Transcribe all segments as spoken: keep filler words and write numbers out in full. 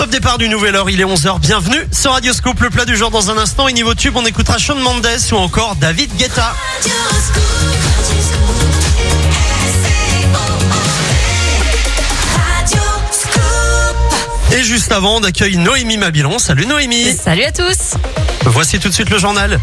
Top départ du nouvel heure, il est onze heures. Bienvenue sur Radio Scoop, le plat du jour dans un instant. Et niveau tube, on écoutera Shawn Mendes ou encore David Guetta. Et juste avant, on accueille Noémie Mabilon. Salut Noémie. Salut à tous. Voici tout de suite le journal.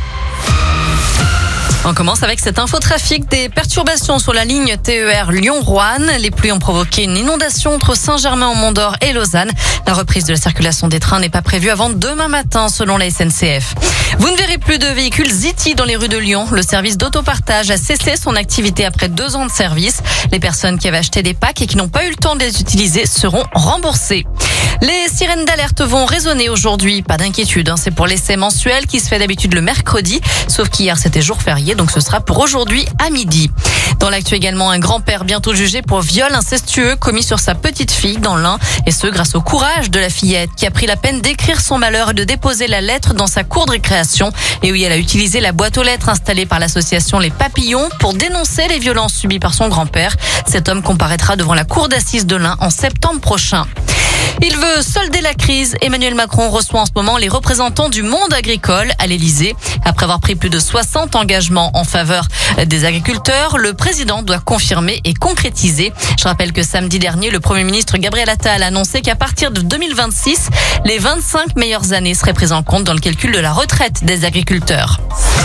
On commence avec cette infotrafic. Des perturbations sur la ligne T E R Lyon-Roanne. Les pluies ont provoqué une inondation entre Saint-Germain-en-Mont-d'Or et Lausanne. La reprise de la circulation des trains n'est pas prévue avant demain matin, selon la S N C F. Vous ne verrez plus de véhicules Zity dans les rues de Lyon. Le service d'autopartage a cessé son activité après deux ans de service. Les personnes qui avaient acheté des packs et qui n'ont pas eu le temps de les utiliser seront remboursées. Les sirènes d'alerte vont résonner aujourd'hui. Pas d'inquiétude, hein, c'est pour l'essai mensuel qui se fait d'habitude le mercredi. Sauf qu'hier, c'était jour férié, donc ce sera pour aujourd'hui à midi. Dans l'actu également, un grand-père bientôt jugé pour viol incestueux commis sur sa petite fille dans l'Ain. Et ce, grâce au courage de la fillette qui a pris la peine d'écrire son malheur et de déposer la lettre dans sa cour de récréation. Et oui, elle a utilisé la boîte aux lettres installée par l'association Les Papillons pour dénoncer les violences subies par son grand-père. Cet homme comparaîtra devant la cour d'assises de l'Ain en septembre prochain. Il veut solder la crise. Emmanuel Macron reçoit en ce moment les représentants du monde agricole à l'Elysée. Après avoir pris plus de soixante engagements en faveur des agriculteurs, le président doit confirmer et concrétiser. Je rappelle que samedi dernier, le Premier ministre Gabriel Attal a annoncé qu'à partir de deux mille vingt-six, les vingt-cinq meilleures années seraient prises en compte dans le calcul de la retraite des agriculteurs.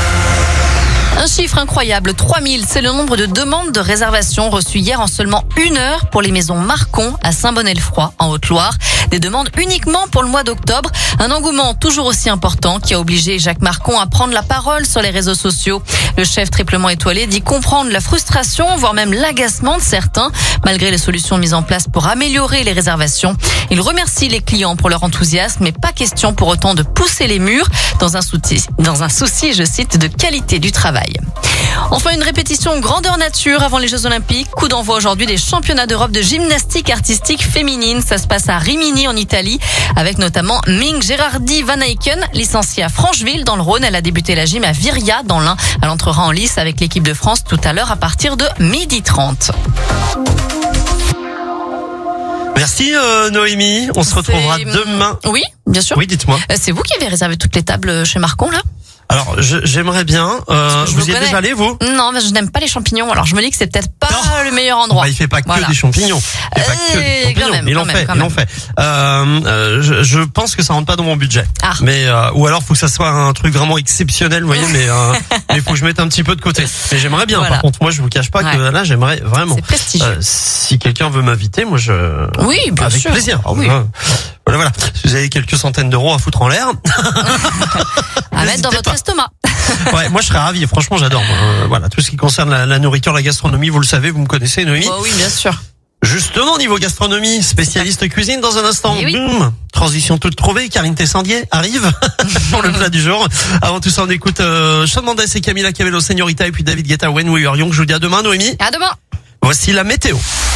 Un chiffre incroyable, trois mille, c'est le nombre de demandes de réservation reçues hier en seulement une heure pour les maisons Marcon à Saint-Bonnet-le-Froid, en Haute-Loire. Des demandes uniquement pour le mois d'octobre. Un engouement toujours aussi important qui a obligé Jacques Marcon à prendre la parole sur les réseaux sociaux. Le chef triplement étoilé dit comprendre la frustration, voire même l'agacement de certains, malgré les solutions mises en place pour améliorer les réservations. Il remercie les clients pour leur enthousiasme, mais pas question pour autant de pousser les murs dans un souci, dans un souci, je cite, de qualité du travail. Enfin, une répétition grandeur nature avant les Jeux Olympiques. Coup d'envoi aujourd'hui des championnats d'Europe de gymnastique artistique féminine. Ça se passe à Rimini en Italie, avec notamment Ming Gérardi Van Eycken, licenciée à Francheville dans le Rhône. Elle a débuté la gym à Viria dans l'Ain. Elle entrera en lice avec l'équipe de France tout à l'heure à partir de midi trente. Merci euh, Noémie. On se retrouvera C'est... demain. Oui, bien sûr. Oui, dites-moi. C'est vous qui avez réservé toutes les tables chez Marcon, là ? Alors, je, j'aimerais bien. Euh, je vous y êtes connais. déjà allé, vous? Non, mais je n'aime pas les champignons. Alors, je me dis que c'est peut-être pas Non. le meilleur endroit. Bah, il fait pas que Voilà. des champignons. Il fait pas que des Euh, champignons. quand même, ils l'ont quand même, fait, quand ils l'ont même. fait. Euh, euh, je, je pense que ça rentre pas dans mon budget. Ah. Mais euh, ou alors faut que ça soit un truc vraiment exceptionnel, vous voyez. mais euh, mais faut que je mette un petit peu de côté. Mais j'aimerais bien. Voilà. Par contre, moi, je vous cache pas que Ouais. là, j'aimerais vraiment. C'est prestigieux. Euh, si quelqu'un veut m'inviter, moi, je. Oui, bien avec sûr. plaisir. Ah oui. Euh, Voilà, voilà. Si vous avez quelques centaines d'euros à foutre en l'air. À mettre dans n'hésitez votre pas. estomac. Ouais, moi je serais ravi. Franchement, j'adore. Euh, voilà, tout ce qui concerne la, la nourriture, la gastronomie, vous le savez, vous me connaissez, Noémie. Oh oui, bien sûr. Justement, niveau gastronomie, spécialiste cuisine dans un instant. Eh oui. Boum. Transition toute trouvée. Karine Tessandier arrive pour le plat du jour. Avant tout ça, on écoute euh, Shawn Mendes et Camila Cabello, Señorita, et puis David Guetta, When We Were Young. Je vous dis à demain, Noémie. À demain. Voici la météo.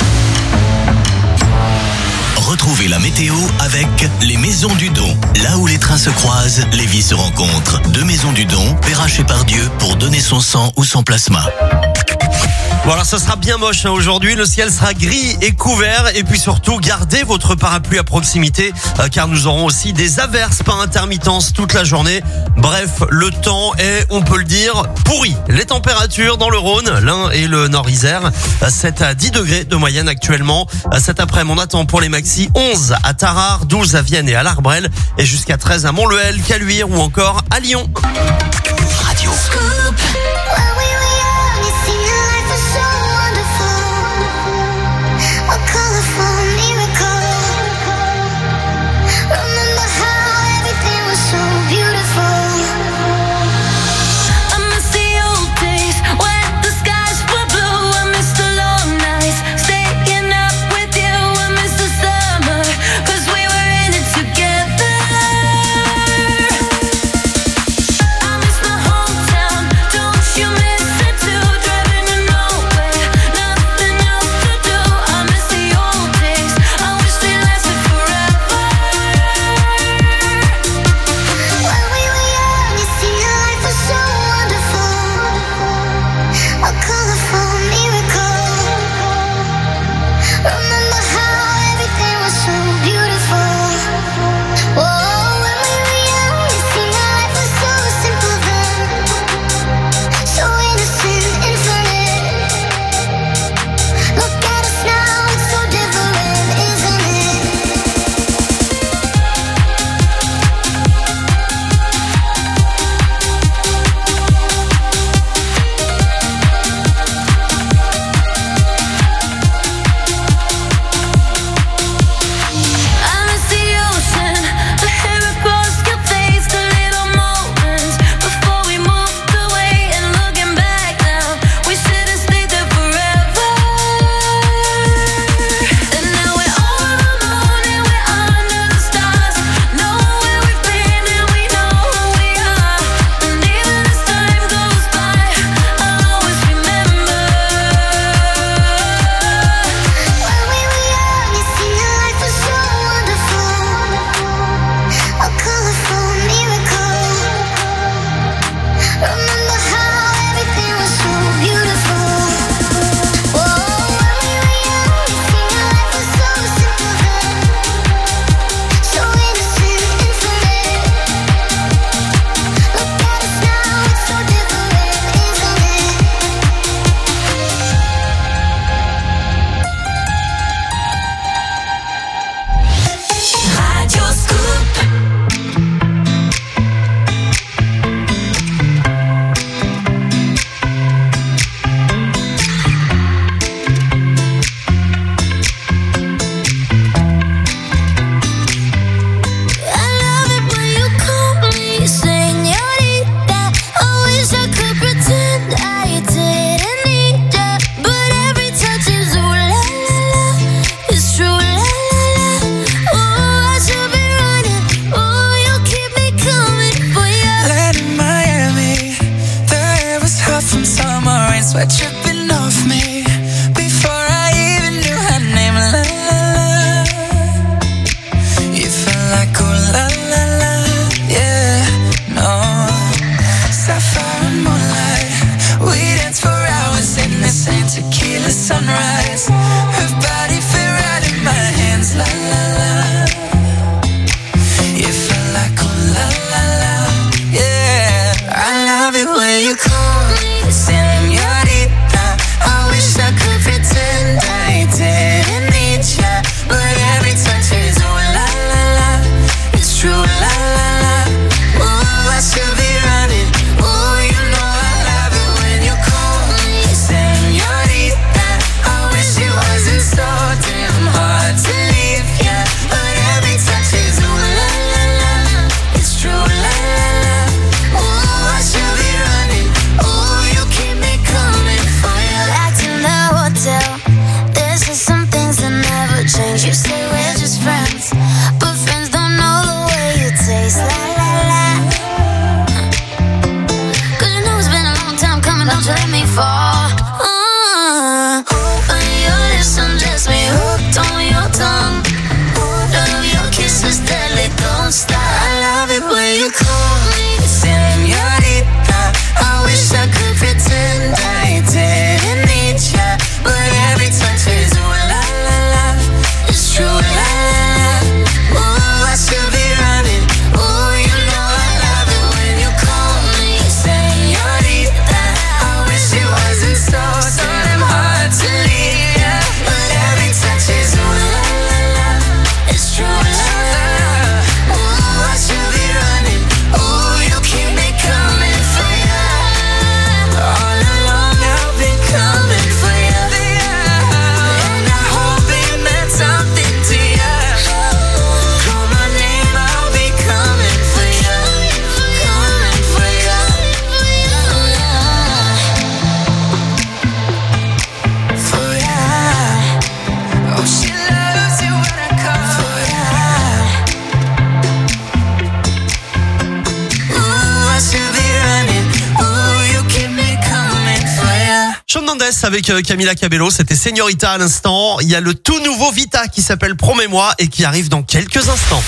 Retrouvez la météo avec les Maisons du Don. Là où les trains se croisent, les vies se rencontrent. Deux Maisons du Don, Perrache par Dieu pour donner son sang ou son plasma. Bon alors ça sera bien moche hein, aujourd'hui, le ciel sera gris et couvert et puis surtout gardez votre parapluie à proximité euh, car nous aurons aussi des averses par intermittence toute la journée. Bref, le temps est, on peut le dire, pourri. Les températures dans le Rhône, l'Ain et le Nord-Isère, sept à dix degrés de moyenne actuellement. Cet après-midi, on attend pour les maxi onze à Tarare, douze à Vienne et à l'Arbrel et jusqu'à treize à Montluel, Caluire ou encore à Lyon. Radio. You Mendes avec euh, Camila Cabello, c'était Señorita à l'instant. Il y a le tout nouveau Vita qui s'appelle Promets-moi et qui arrive dans quelques instants.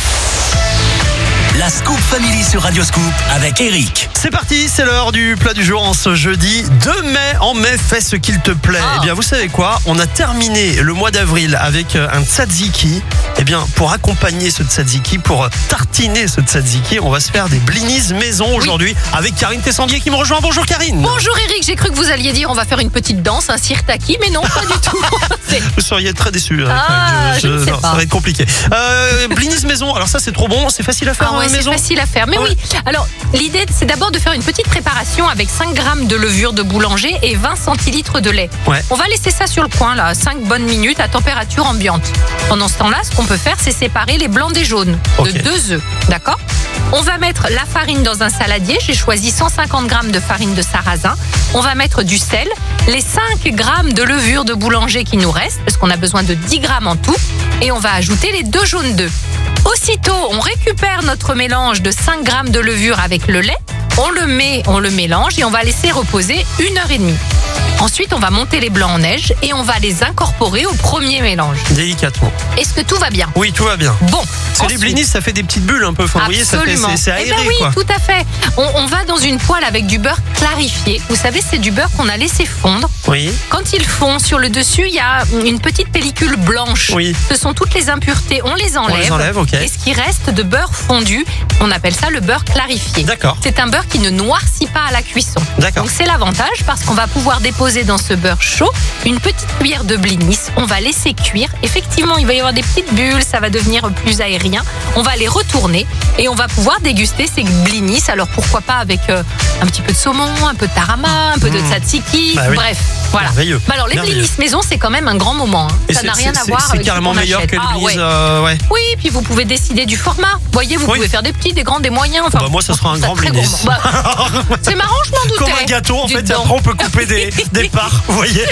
La Scoop Family sur Radio Scoop avec Eric. C'est parti, c'est l'heure du plat du jour en ce jeudi deux mai. En mai, fais ce qu'il te plaît. Oh. Eh bien, vous savez quoi? On a terminé le mois d'avril avec un tzatziki. Eh bien, pour accompagner ce tzatziki, pour tartiner ce tzatziki, on va se faire des blinis maison aujourd'hui avec Karine Tessandier qui me rejoint. Bonjour Karine. Bonjour Eric, j'ai cru que vous alliez dire on va faire une petite danse, un sirtaki, mais non, pas du tout. C'est- Vous seriez très déçu. Ah, je ne sais non, pas. Ça va être compliqué. Euh, blinis maison, alors ça c'est trop bon, c'est facile à faire Ah ouais, à la c'est maison. facile à faire. Mais Ah ouais. oui, alors l'idée c'est d'abord de faire une petite préparation avec cinq grammes de levure de boulanger et vingt centilitres de lait. Ouais. On va laisser ça sur le coin là, cinq bonnes minutes à température ambiante. Pendant ce temps-là, ce qu'on peut faire, c'est séparer les blancs des jaunes Ok. de deux œufs. D'accord ? On va mettre la farine dans un saladier. J'ai choisi cent cinquante grammes de farine de sarrasin. On va mettre du sel, les cinq grammes de levure de boulanger qui nous restent, parce qu'on a besoin de dix grammes en tout. Et on va ajouter les deux jaunes d'œufs. Aussitôt, on récupère notre mélange de cinq grammes de levure avec le lait. On le met, on le mélange et on va laisser reposer une heure et demie. Ensuite, on va monter les blancs en neige et on va les incorporer au premier mélange. Délicatement. Est-ce que tout va bien ? Oui, tout va bien. Bon. C'est les ensuite- blinis, ça fait des petites bulles un peu. Enfin, vous voyez, ça fait, Absolument. c'est, c'est aéré eh ben oui, quoi. tout à fait. On, on va dans une poêle avec du beurre clarifié. Vous savez, c'est du beurre qu'on a laissé fondre. Oui. Quand il fond, sur le dessus, il y a une petite pellicule blanche. Oui. Ce sont toutes les impuretés. On les enlève. On les enlève, ok. Et ce qui reste de beurre fondu, on appelle ça le beurre clarifié. D'accord. C'est un beurre qui ne noircit pas à la cuisson. D'accord. Donc c'est l'avantage parce qu'on va pouvoir déposer dans ce beurre chaud une petite cuillère de blinis. On va laisser cuire. Effectivement, il va y avoir des petites bulles, ça va devenir plus aérien. On va les retourner et on va pouvoir déguster ces blinis. Alors pourquoi pas avec euh, un petit peu de saumon, un peu de tarama, un peu de Mmh. tzatziki. Bah oui. Bref, voilà. Merveilleux. Bah alors les Merveilleux. blinis maison, c'est quand même un grand moment. hein. Et Ça c'est- n'a rien c'est- à voir c'est avec ce carrément qu'on meilleur achète. que les Ah, blinis. ouais. euh, ouais. Oui, puis vous pouvez décider du format. Vous voyez, vous Oui. pouvez faire des petits, des grands, des moyens. Enfin, Bah, moi, ça sera un ça grand très blinis. gourmand. Bah, c'est marrant, je m'en doutais. Comme un gâteau, en Dites fait, et donc. après on peut couper des, des parts, vous voyez.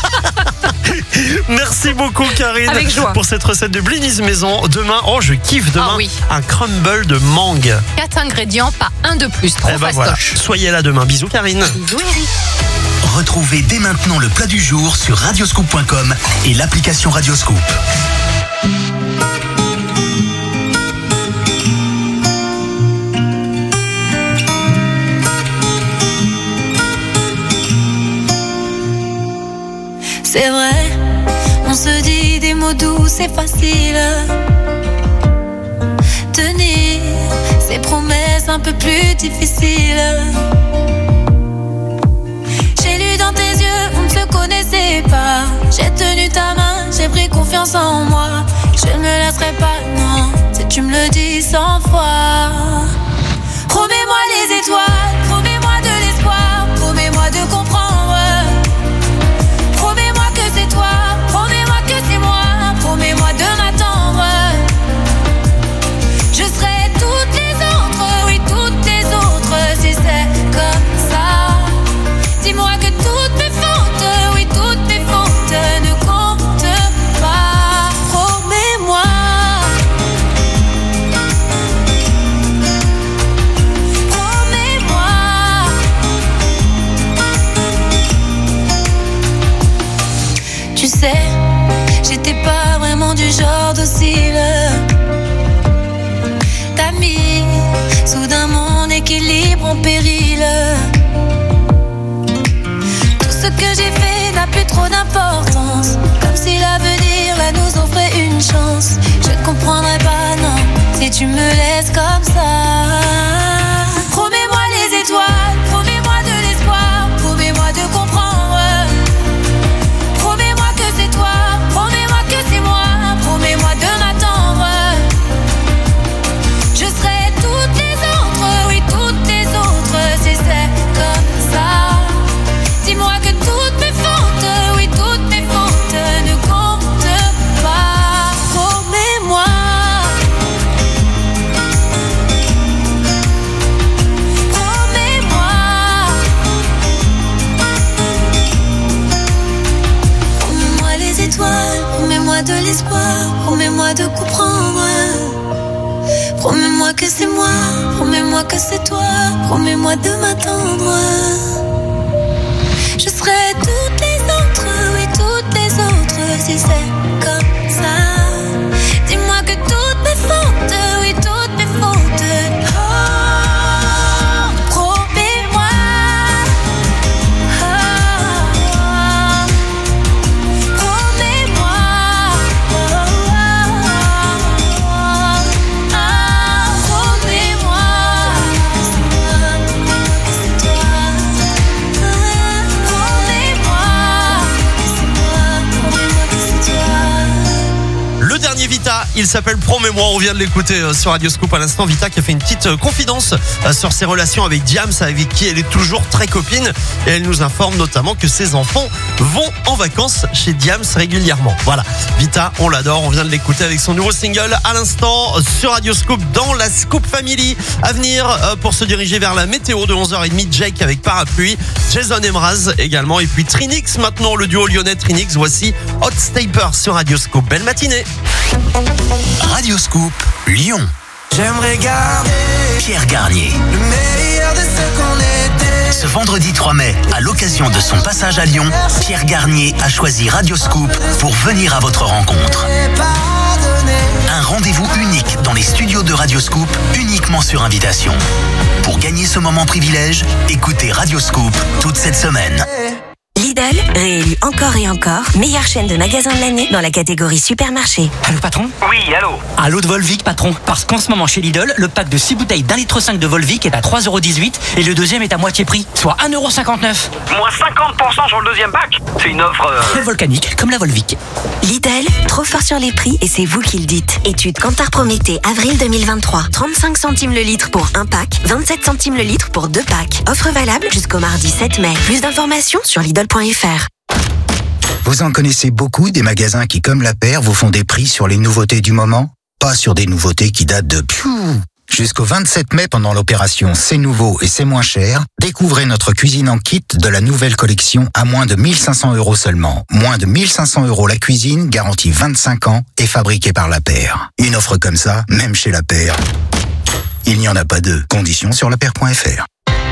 Merci beaucoup Karine Avec joie. pour cette recette de blinis maison. Demain, oh je kiffe demain, Ah oui. un crumble de mangue. Quatre ingrédients, pas un de plus. Trop Eh ben voilà, fastoche. soyez là demain. Bisous Karine. Bisous, Eric. Retrouvez dès maintenant le plat du jour sur radioscoop point com et l'application Radioscoop. C'est vrai, on se dit des mots doux, c'est facile. Tenir ces promesses un peu plus difficiles. J'ai lu dans tes yeux, on ne se connaissait pas. J'ai tenu ta main, j'ai pris confiance en moi. Je ne me laisserai pas, non, si tu me le dis cent fois. Promets-moi les étoiles, promets-moi de l'espoir, promets-moi de comprendre. Promets-moi que c'est toi, promets-moi que c'est moi, promets-moi de m'attendre. Je serai toutes les autres, oui toutes les autres, si c'est comme ça. Dis-moi que toutes mes fautes, oui toutes mes fautes ne comptent pas. Promets-moi. Promets-moi. Tu sais, j'étais pas vraiment du genre docile. T'as mis soudain mon équilibre en péril. Tout ce que j'ai fait n'a plus trop d'importance. Comme si l'avenir là nous offrait une chance. Je ne comprendrais pas, non, si tu me laisses comme ça. Promets-moi les étoiles, promets-moi de l'espoir, promets-moi de comprendre. Promets-moi que c'est toi, promets-moi que c'est moi, promets-moi de m'attendre. Je serai toutes les autres, oui toutes les autres, si c'est comme ça. Dis-moi que toutes mes fautes, oui toutes mes fautes ne comptent pas. Promets-moi. Promets-moi. Promets-moi les étoiles, promets-moi de l'espoir, promets-moi de comprendre. Promets-moi que c'est moi, promets-moi que c'est toi, promets-moi de m'attendre. Je serai toutes les autres. si c'est comme ça. Dis-moi que toutes mes fautes, oui toutes mes fautes. Oh, promets-moi. Oh, promets-moi. Oh, promets-moi. C'est toi, c'est toi. Le dernier Vita, il s'appelle Promets-moi, on vient de l'écouter euh, sur Radio Scoop à l'instant. Vita qui a fait une petite euh, confidence euh, sur ses relations avec Diams, avec qui elle est toujours très copine. Et elle nous informe notamment que ses enfants vont en vacances chez Diams régulièrement. Voilà, Vita, on l'adore, on vient de l'écouter avec son nouveau single à l'instant euh, sur Radio Scoop dans la Scoop Family. À venir euh, pour se diriger vers la météo de onze heures trente, Jake avec Parapluie, Jason Emraz également. Et puis Trinix maintenant, le duo lyonnais Trinix. Voici Hot Stepper sur Radio Scoop. Belle matinée. Radio Scoop, Lyon. J'aimerais garder Pierre Garnier. le meilleur de ce qu'on était. Ce vendredi trois mai, à l'occasion de son passage à Lyon, Pierre Garnier a choisi Radio Scoop pour venir à votre rencontre. Pardonner. Un rendez-vous unique dans les studios de Radio Scoop, uniquement sur invitation. Pour gagner ce moment privilège, écoutez Radio Scoop toute cette semaine. Lidl, réélu encore et encore, meilleure chaîne de magasins de l'année dans la catégorie supermarché. Allô patron? Oui, allô. Allô de Volvic patron? Parce qu'en ce moment chez Lidl, le pack de six bouteilles d'un litre cinq de Volvic est à trois euros dix-huit et le deuxième est à moitié prix, soit un euro cinquante-neuf. Moins cinquante pour cent sur le deuxième pack. C'est une offre... euh, Volcanique, comme la Volvic. Lidl, trop fort sur les prix et c'est vous qui le dites. Étude Kantar Prométhée, avril deux mille vingt-trois. trente-cinq centimes le litre pour un pack, vingt-sept centimes le litre pour deux packs. Offre valable jusqu'au mardi sept mai. Plus d'informations sur Lidl point F R. Vous en connaissez beaucoup des magasins qui, comme la paire, vous font des prix sur les nouveautés du moment? Pas sur des nouveautés qui datent de... Pfiou. Jusqu'au vingt-sept mai, pendant l'opération C'est nouveau et c'est moins cher, découvrez notre cuisine en kit de la nouvelle collection à moins de mille cinq cents euros seulement. Moins de mille cinq cents euros la cuisine, garantie vingt-cinq ans et fabriquée par la paire. Une offre comme ça, même chez la paire, il n'y en a pas deux. Conditions sur la paire point F R.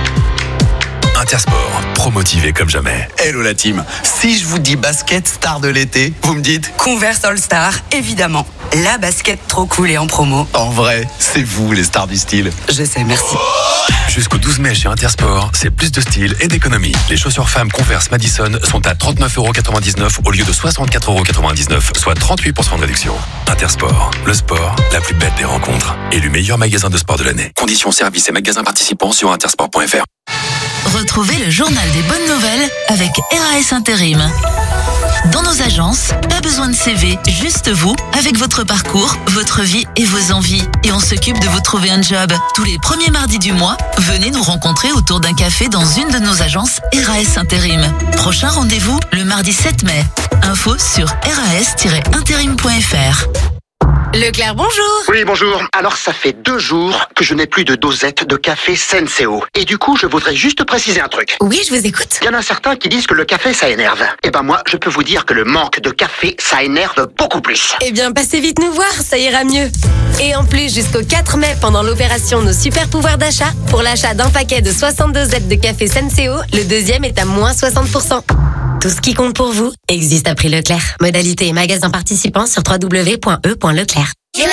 Intersport, promotivé comme jamais. Hello la team, si je vous dis basket star de l'été, vous me dites Converse All Star, évidemment. La basket trop cool et en promo. en vrai, c'est vous les stars du style. Je sais, merci. Jusqu'au douze mai chez Intersport, c'est plus de style et d'économie. Les chaussures femmes Converse Madison sont à trente-neuf euros quatre-vingt-dix-neuf au lieu de soixante-quatre euros quatre-vingt-dix-neuf, soit trente-huit pour cent de réduction. Intersport, le sport, la plus belle des rencontres. Élu meilleur magasin de sport de l'année. Conditions, services et magasins participants sur intersport point F R. Retrouvez le journal des bonnes nouvelles avec R A S Intérim. Dans nos agences, pas besoin de C V, juste vous, avec votre parcours, votre vie et vos envies. Et on s'occupe de vous trouver un job. Tous les premiers mardis du mois, venez nous rencontrer autour d'un café dans une de nos agences R A S Intérim. Prochain rendez-vous, le mardi sept mai. Info sur R A S tiret intérim point F R. Leclerc, bonjour. Oui, bonjour. Alors, ça fait deux jours que je n'ai plus de dosette de café Senseo. Et du coup, je voudrais juste préciser un truc. Oui, je vous écoute. Il y en a certains qui disent que le café, ça énerve. Eh ben moi, je peux vous dire que le manque de café, ça énerve beaucoup plus. Eh bien, passez vite nous voir, ça ira mieux. Et en plus, jusqu'au quatre mai, pendant l'opération Nos Super Pouvoirs d'achat, pour l'achat d'un paquet de soixante-deux Z de café Senseo, le deuxième est à moins soixante pour cent. Tout ce qui compte pour vous existe à prix Leclerc. Modalité et magasin participants sur w w w point e point leclerc.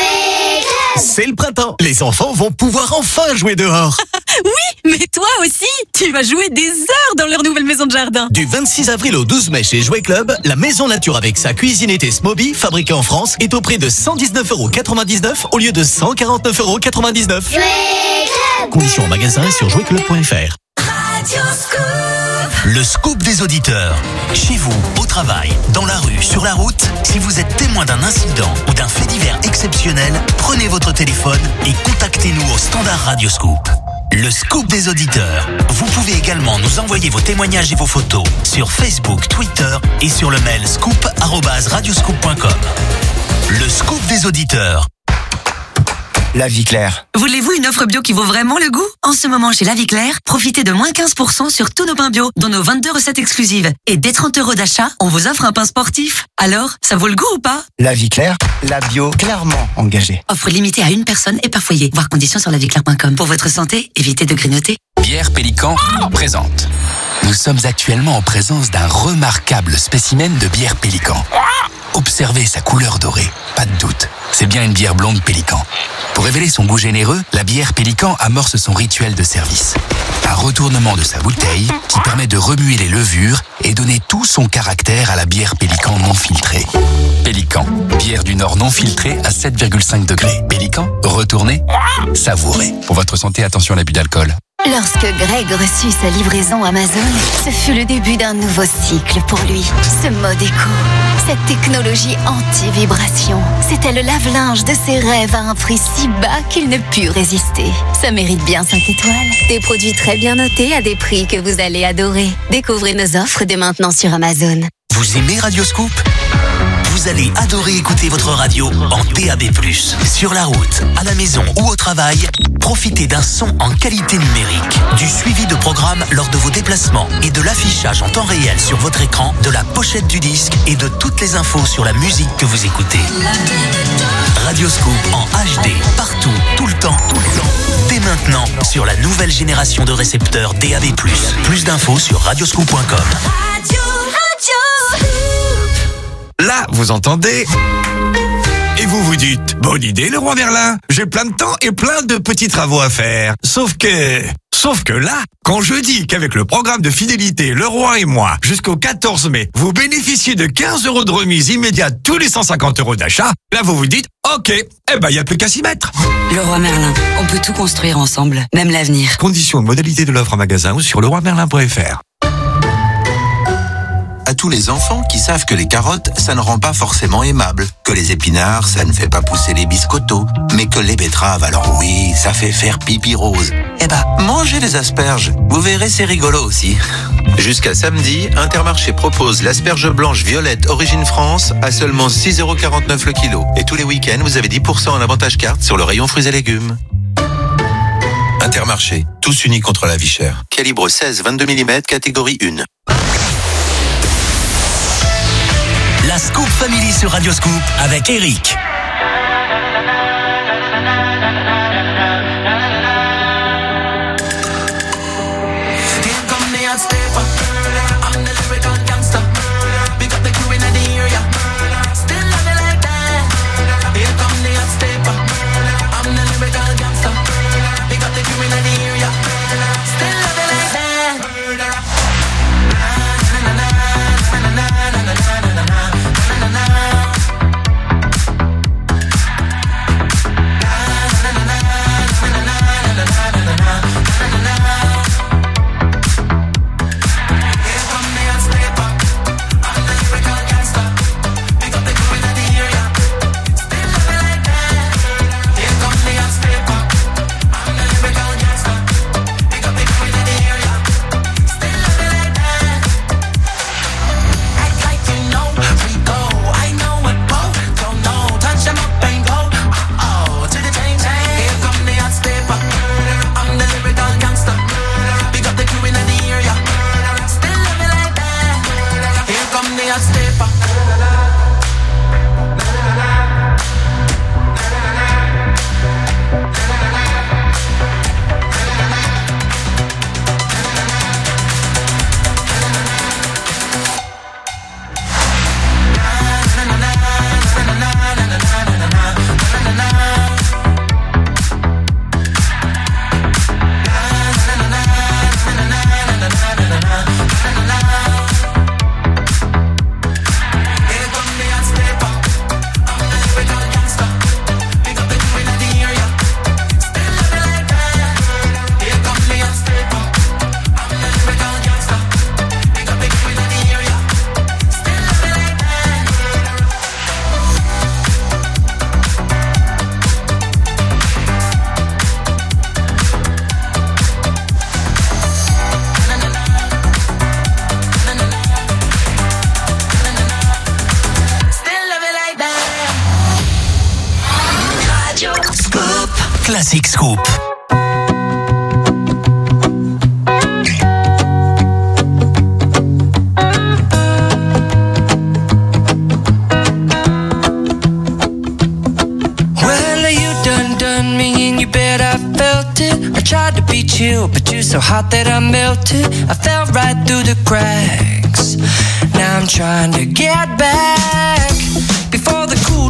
C'est le printemps. Les enfants vont pouvoir enfin jouer dehors. Oui, mais toi aussi, tu vas jouer des heures dans leur nouvelle maison de jardin. Du vingt-six avril au douze mai chez Jouet Club, la maison nature avec sa cuisinette Smoby, fabriquée en France, est au prix de cent dix-neuf euros quatre-vingt-dix-neuf au lieu de cent quarante-neuf euros quatre-vingt-dix-neuf. Conditions en magasin et sur jouet club point F R. Le scoop des auditeurs. Chez vous, au travail, dans la rue, sur la route, si vous êtes témoin d'un incident ou d'un fait divers exceptionnel, prenez votre téléphone et contactez-nous au standard Radio Scoop. Le scoop des auditeurs. Vous pouvez également nous envoyer vos témoignages et vos photos sur Facebook, Twitter et sur le mail scoop arobase radioscoop point com. Le scoop des auditeurs. La Vie Claire. Voulez-vous une offre bio qui vaut vraiment le goût? En ce moment, chez La Vie Claire, profitez de moins quinze pour cent sur tous nos pains bio, dont nos vingt-deux recettes exclusives. Et dès trente euros d'achat, on vous offre un pain sportif. Alors, ça vaut le goût ou pas? La Vie Claire, la bio clairement engagée. Offre limitée à une personne et par foyer. Voir conditions sur la vie claire point com. Pour votre santé, évitez de grignoter. Bière Pélican présente. Nous sommes actuellement en présence d'un remarquable spécimen de bière Pélican. Observez sa couleur dorée. Pas de doute, c'est bien une bière blonde Pélican. Pour révéler son goût généreux, la bière Pélican amorce son rituel de service. Un retournement de sa bouteille qui permet de remuer les levures et donner tout son caractère à la bière Pélican non filtrée. Pélican, bière du Nord non filtrée à sept virgule cinq degrés. Pélican, retournez, savourez. Pour votre santé, attention à l'abus d'alcool. Lorsque Greg reçut sa livraison Amazon, ce fut le début d'un nouveau cycle pour lui. Ce mode éco, cette technologie anti-vibration, c'était le lave-linge de ses rêves à un prix si bas qu'il ne put résister. Ça mérite bien cinq étoiles. Des produits très bien notés à des prix que vous allez adorer. Découvrez nos offres dès maintenant sur Amazon. Vous aimez Radio Scoop ? Vous allez adorer écouter votre radio en D A B plus. Sur la route, à la maison ou au travail, profitez d'un son en qualité numérique, du suivi de programmes lors de vos déplacements et de l'affichage en temps réel sur votre écran de la pochette du disque et de toutes les infos sur la musique que vous écoutez. Radio Scoop en H D, partout, tout le temps, tout le temps. Dès maintenant, sur la nouvelle génération de récepteurs D A B plus. Plus d'infos sur radioscoop point com. Radio, radio. Là, vous entendez ? Et vous vous dites, bonne idée le roi Merlin, j'ai plein de temps et plein de petits travaux à faire. Sauf que... Sauf que là, quand je dis qu'avec le programme de fidélité Le Roi et moi, jusqu'au quatorze mai, vous bénéficiez de quinze euros de remise immédiate tous les cent cinquante euros d'achat, là vous vous dites, ok, eh ben y a plus qu'à s'y mettre. Le Roi Merlin, on peut tout construire ensemble, même l'avenir. Conditions et modalités de l'offre en magasin ou sur le roi merlin point f r. À tous les enfants qui savent que les carottes, ça ne rend pas forcément aimable, que les épinards, ça ne fait pas pousser les biscottos, mais que les betteraves, alors oui, ça fait faire pipi rose. Eh ben, mangez les asperges, vous verrez, c'est rigolo aussi. Jusqu'à samedi, Intermarché propose l'asperge blanche violette Origine France à seulement six euros quarante-neuf le kilo. Et tous les week-ends, vous avez dix pour cent en avantage carte sur le rayon fruits et légumes. Intermarché, tous unis contre la vie chère. Calibre seize vingt-deux millimètres, catégorie un. La Scoop Family sur Radio Scoop avec Eric. Classic Scoop. Tried to beat you, but you're so hot that I melted. I fell right through the cracks. Now I'm trying to get back.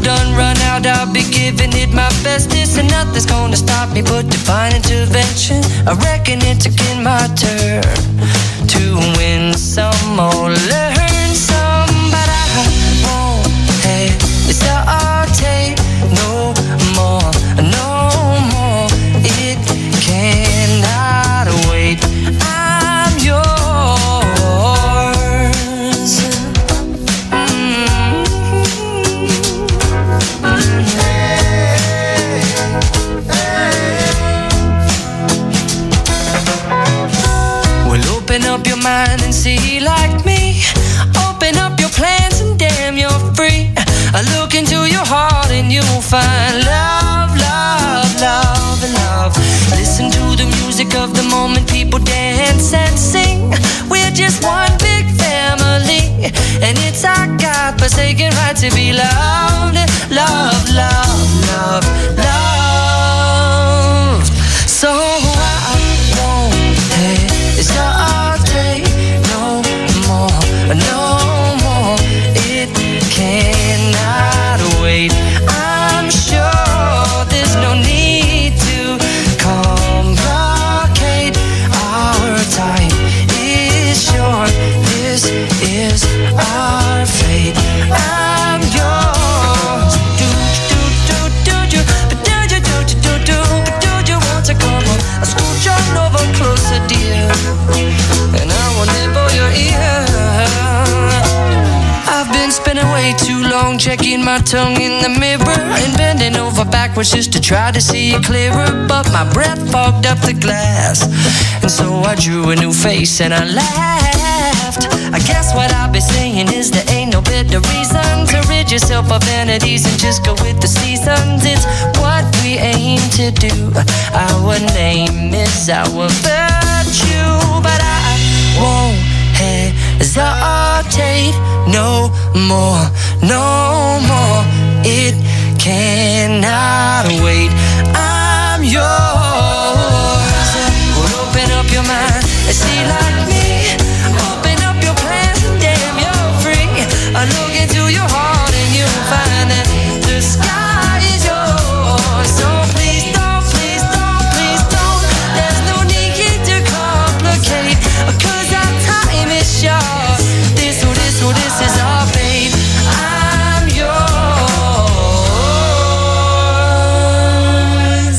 done run out, I'll be giving it my bestest, and nothing's gonna stop me but divine intervention. I reckon it's again my turn to win some or learn some, but I won't hesitate no more, no more. It cannot wait. I'm yours. Open up your mind and see like me. Open up your plans and damn, you're free. I look into your heart and you'll find love, love, love, and love. Listen to the music of the moment, people dance and sing. We're just one big family, and it's our God-forsaken right to be loved. Love, love, love, love. So I won't hesitate no more, no more. It cannot wait. I'm sure there's no need to complicate. Our time is short. This is our fate. I'm yours. Do do do do do, but do you do do do do, but do you want to come on? I scooch on over closer, dear, and I will nibble your ear. I've been spending way too long checking my tongue in the mirror and bending over backwards just to try to see it clearer, but my breath fogged up the glass, and so I drew a new face and I laughed. I guess what I've been saying is there ain't no better reason to rid yourself of vanities and just go with the seasons. It's what we aim to do. Our name is our virtue, but I won't hesitate no more, no more. It cannot wait. I'm yours. Well, open up your mind and see like me. Open up your plans and damn, you're free. I look into your heart and you'll find that the sky is yours. So please don't, please don't, please don't. There's no need to complicate, 'cause our time is short. This, oh, this, oh, this is our fate. I'm yours.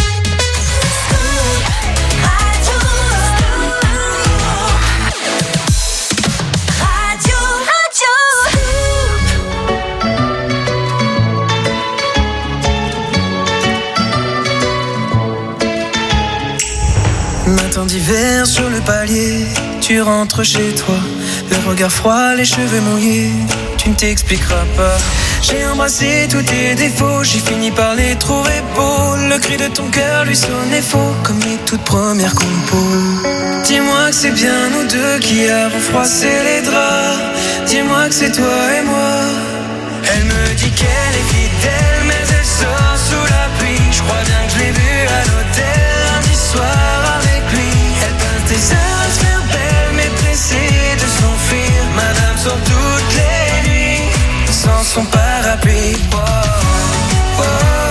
Matin d'hiver sur le palier, tu rentres chez toi, le regard froid, les cheveux mouillés, tu ne t'expliqueras pas. J'ai embrassé tous tes défauts, j'ai fini par les trouver beaux. Le cri de ton cœur lui sonnait faux, comme les toutes premières compos. Dis-moi que c'est bien nous deux qui avons froissé les draps. Dis-moi que c'est toi et moi. Elle me dit qu'elle est fidèle, mais elle sort sous la pluie. Je crois bien que je l'ai vue à l'hôtel lundi soir avec lui. Elle pince des heures à se faire belle, mais pressée de s'enfuir. Madame sort toutes les nuits sans son parapluie. Oh, oh,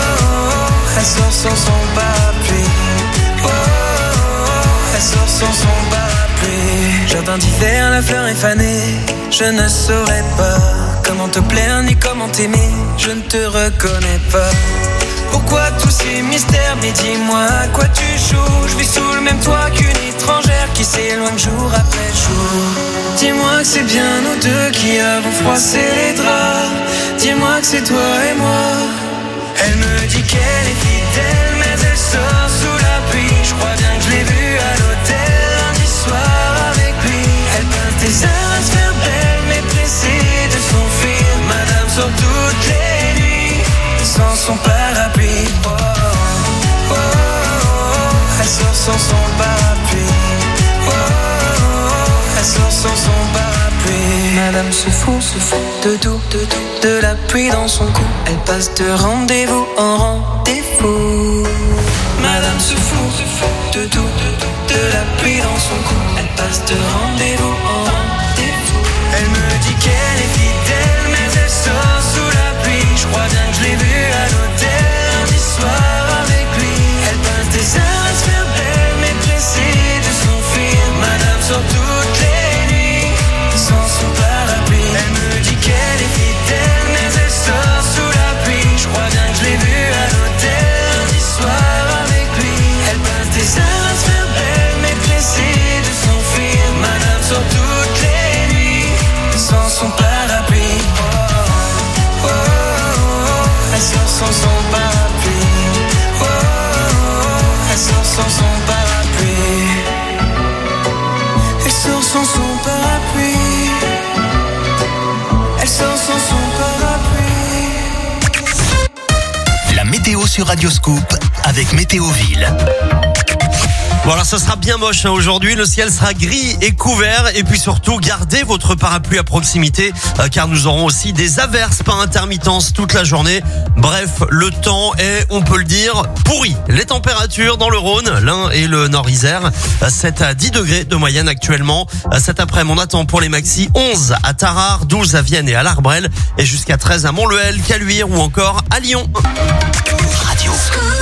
oh, elle sort sans son parapluie. Oh, oh, elle sort sans son parapluie. Jardin d'hiver, la fleur est fanée. Je ne saurais pas comment te plaire ni comment t'aimer. Je ne te reconnais pas. Pourquoi tous ces mystères? Mais dis-moi à quoi tu joues. Je vis sous le même toit qu'une étrangère qui s'éloigne jour après jour. Dis-moi que c'est bien nous deux qui avons froissé les draps. Dis-moi que c'est toi et moi. Elle me dit qu'elle est fidèle, mais elle sort sous la pluie. Je crois bien que je l'ai vue à l'hôtel lundi soir avec lui. Elle pince des heures à se faire belle, mais pressée de s'enfuir. Madame sort toutes les nuits sans son parapluie. Oh, oh, oh, oh, elle sort sans son parapluie. Oh, oh, oh, elle sort sans son parapluie. Madame se fout, se fout de tout, de tout, de la pluie dans son cou. Elle passe de rendez-vous en rendez-vous. Madame se fout, se fout de tout, de tout, de la pluie dans son cou. Elle passe de rendez-vous en rendez-vous. Elle me dit qu'elle est fidèle, mais elle sort sous la pluie. Je crois bien sans son parapluie. Elle sort sans son parapluie. Elle sort sans son parapluie. La météo sur Radioscoop avec Météoville. Bon alors ça sera bien moche hein, aujourd'hui, le ciel sera gris et couvert et puis surtout gardez votre parapluie à proximité euh, car nous aurons aussi des averses par intermittence toute la journée. Bref, le temps est, on peut le dire, pourri. Les températures dans le Rhône, l'Ain et le Nord-Isère, sept à dix degrés de moyenne actuellement. Cet après-midi on attend pour les maxis onze à Tarare, douze à Vienne et à l'Arbrel et jusqu'à treize à Montluel, Caluire ou encore à Lyon. Radio.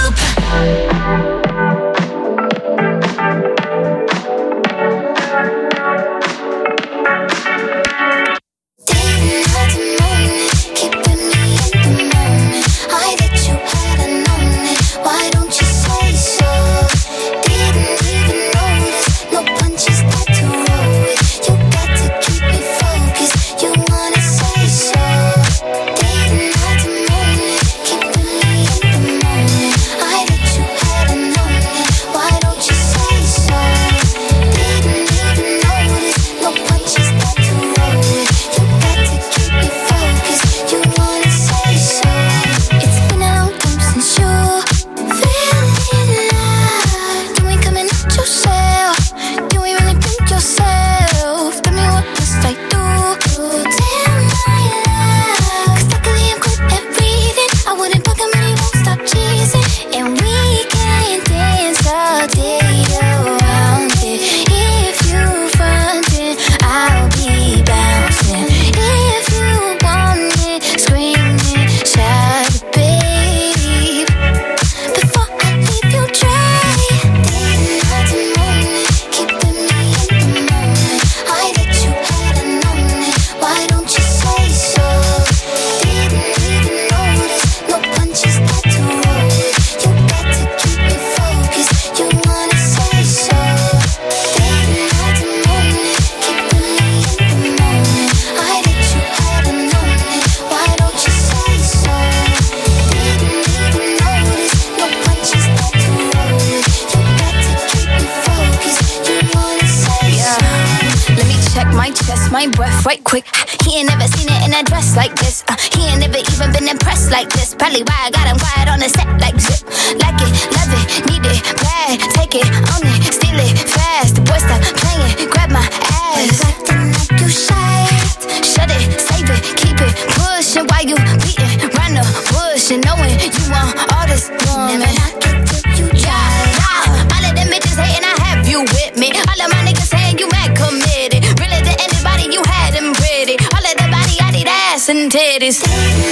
my breath right quick. He ain't never seen it in a dress like this. Uh, he ain't never even been impressed like this. Probably why I got him quiet on the set like zip. Like it, love it, need it, bad. Take it, own it, steal it, fast. The boy stop playing, grab my ass. Acting like you shy. Shut it, save it, keep it pushing while you beating round the bush and knowing you want all this woman. Never knock it till you try. Yeah. All of them bitches hating, I have you with me. All of my niggas saying you mad committed. Really to anybody, you had them pretty. All of the body, I need ass and titties.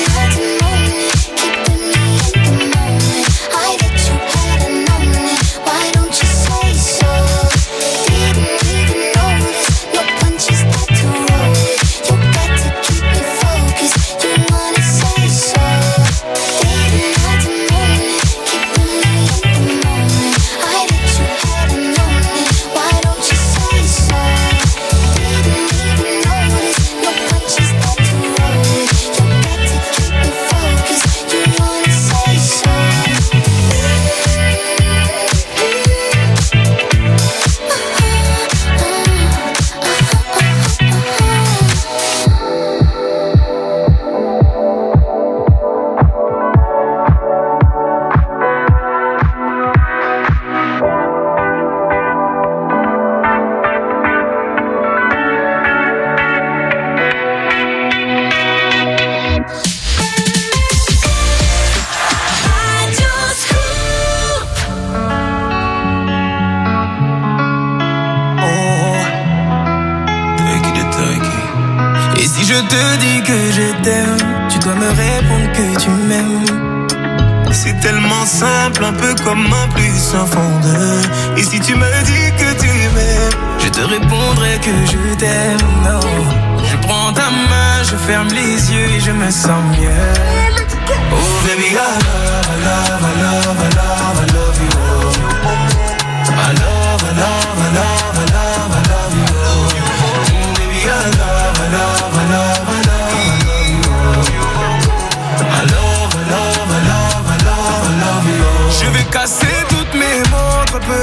Un peu comme un plus un fond de. Et si tu me dis que tu m'aimes, je te répondrai que je t'aime. Non, je prends ta main, je ferme les yeux et je me sens mieux. Oh baby, I love, I love, I love, I love, I love you. I love, I love, I love, I love, I love you. Oh baby, I love, I love, I love, I love, I love you. I love, I love, I love, I love, I love you. Je vais casser toutes mes montres, peu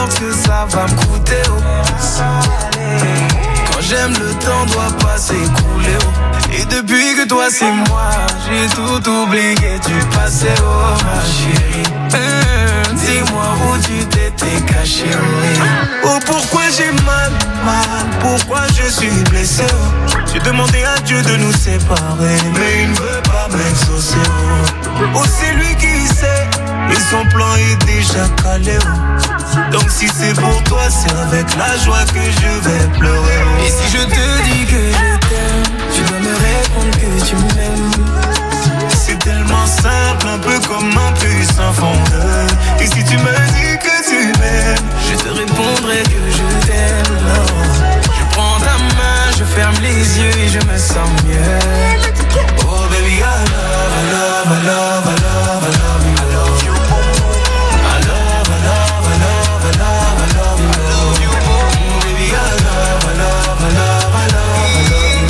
importe ce que ça va me coûter, oh. Quand j'aime, le temps doit pas s'écouler, oh. Et depuis que toi c'est moi, j'ai tout oublié du passé, oh ma chérie. Mmh, dis-moi où tu t'étais caché, oh. Oh pourquoi j'ai mal, mal, pourquoi je suis blessé, oh. J'ai demandé à Dieu de nous séparer, mais il ne veut pas m'exaucer, oh. Oh c'est lui qui sait, et son plan est déjà calé, oh. Donc si c'est pour toi, c'est avec la joie que je vais pleurer, oh. Et si je te dis que je t'aime, tu dois me répondre que tu m'aimes. C'est tellement simple, un peu comme un puissant fondeur. Et si tu me dis que tu m'aimes, je te répondrai que je t'aime. Non. Je prends ta main, je ferme les yeux et je me sens mieux. Oh baby, I love, I love, I love, I love, I love you. I love, I love, I love, I love, I love you. Oh baby, I love, I love, I love, I love, I love you.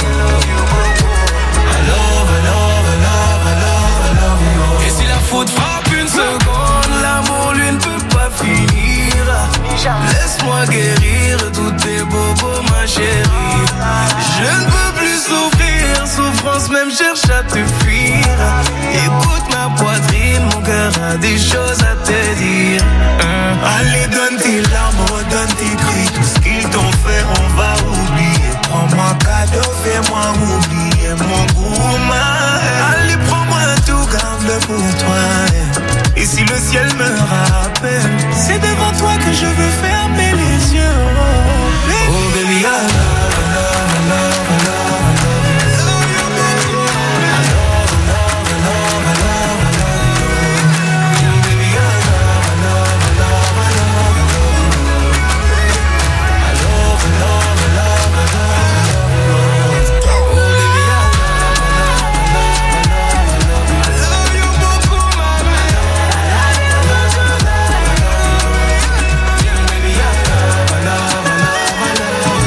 Et si la faute frappe une seconde, l'amour lui ne peut pas finir. Laisse-moi guérir tous tes bobos, ma chérie. Je ne peux plus souffrir, souffrance même cherche à te fuir. Écoute ma poitrine, mon cœur a des choses à te dire. Allez, donne tes larmes, donne tes cris. Tout ce qu'ils t'ont fait, on va oublier. Prends-moi cadeau, fais-moi oublier mon goût, ma. Allez, prends-moi tout, garde-le pour toi. Et si le ciel me rappelle, c'est devant toi que je veux fermer les yeux. Oh baby, I love, I love, I love, I love, I love you. I love, I love, I love, I love, I love you. Baby, I love, I love, I love, I love, I love you. I love, I love, I love, I love, I love you. Oh baby, I love, I love, I love, I love, I love you. I love you beaucoup, mama. Baby, I love, I love, I love, I love you.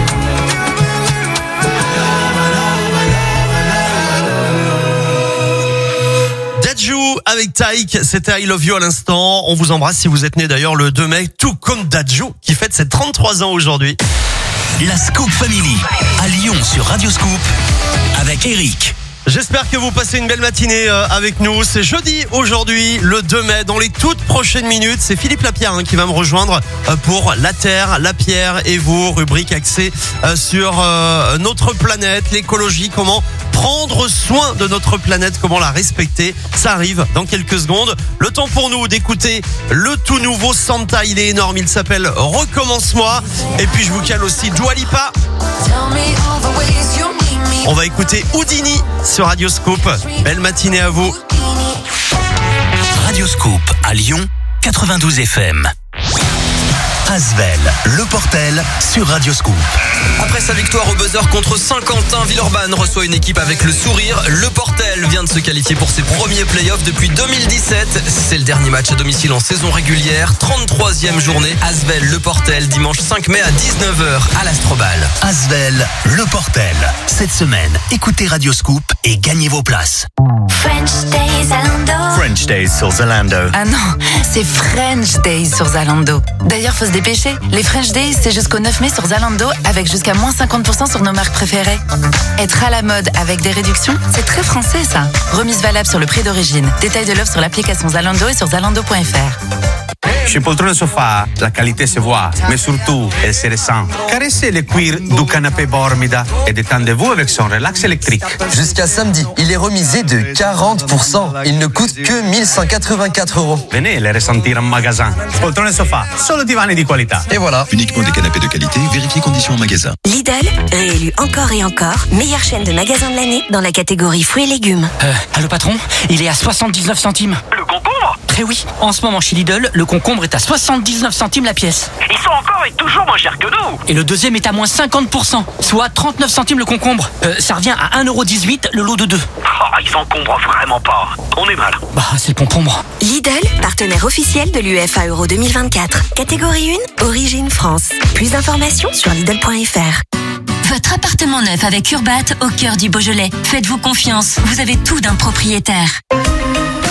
Dadju avec Taïk, c'était I Love You à l'instant. On vous embrasse si vous êtes né d'ailleurs le deux mai, tout comme Dadju qui fête ses trente-trois ans aujourd'hui. La Scoop Family à Lyon sur Radio Scoop avec Eric. J'espère que vous passez une belle matinée avec nous. C'est jeudi aujourd'hui, le deux mai. Dans les toutes prochaines minutes, c'est Philippe Lapierre hein, qui va me rejoindre pour La Terre, la Pierre et vous, rubrique axée sur notre planète, l'écologie, comment prendre soin de notre planète, comment la respecter. Ça arrive dans quelques secondes. Le temps pour nous d'écouter le tout nouveau Santa. Il est énorme, il s'appelle Recommence-moi. Et puis je vous cale aussi Dua Lipa. On va écouter Houdini sur Radio Scoop. Belle matinée à vous. Radio Scoop à Lyon, quatre-vingt-douze F M. Asvel, Le Portel sur Radio Scoop. Après sa victoire au buzzer contre Saint-Quentin, Villeurbanne reçoit une équipe avec le sourire. Le Portel vient de se qualifier pour ses premiers playoffs depuis deux mille dix-sept. C'est le dernier match à domicile en saison régulière. trente-troisième journée. Asvel, Le Portel, dimanche cinq mai à dix-neuf heures à l'Astrobal. Asvel, Le Portel. Cette semaine, écoutez Radio Scoop et gagnez vos places. French Days Zalando. French Days sur Zalando. Ah non, c'est French Days sur Zalando. D'ailleurs, faut se dépêcher. Les French Days, c'est jusqu'au neuf mai sur Zalando avec jusqu'à moins cinquante pour cent sur nos marques préférées. Être à la mode avec des réductions, c'est très français ça. Remise valable sur le prix d'origine. Détail de l'offre sur l'application Zalando et sur zalando point f r. Chez Poltrone Sofa, la qualité se voit, mais surtout, elle se ressent. Caressez le cuir du canapé Bormida et détendez-vous avec son relax électrique. Jusqu'à samedi, il est remisé de quarante pour cent. Il ne coûte que mille cent quatre-vingt-quatre euros. Venez le ressentir en magasin. Poltrone Sofa, solo divani di qualità. Et voilà. Uniquement des canapés de qualité, vérifiez conditions en magasin. Lidl, réélu encore et encore, meilleure chaîne de magasins de l'année dans la catégorie fruits et légumes. Euh, allô patron, il est à soixante-dix-neuf centimes. Le concombre ? Eh oui, en ce moment chez Lidl, le concombre est à soixante-dix-neuf centimes la pièce. Ils sont encore et toujours moins chers que nous. Et le deuxième est à moins cinquante pour cent, soit trente-neuf centimes le concombre. Euh, ça revient à un euro dix-huit le lot de deux. Oh, ils encombrent vraiment pas. On est mal. Bah, c'est le concombre. Lidl, partenaire officiel de l'U E F A Euro deux mille vingt-quatre. Catégorie un, origine France. Plus d'informations sur Lidl point f r. Votre appartement neuf avec Urbat au cœur du Beaujolais. Faites-vous confiance, vous avez tout d'un propriétaire.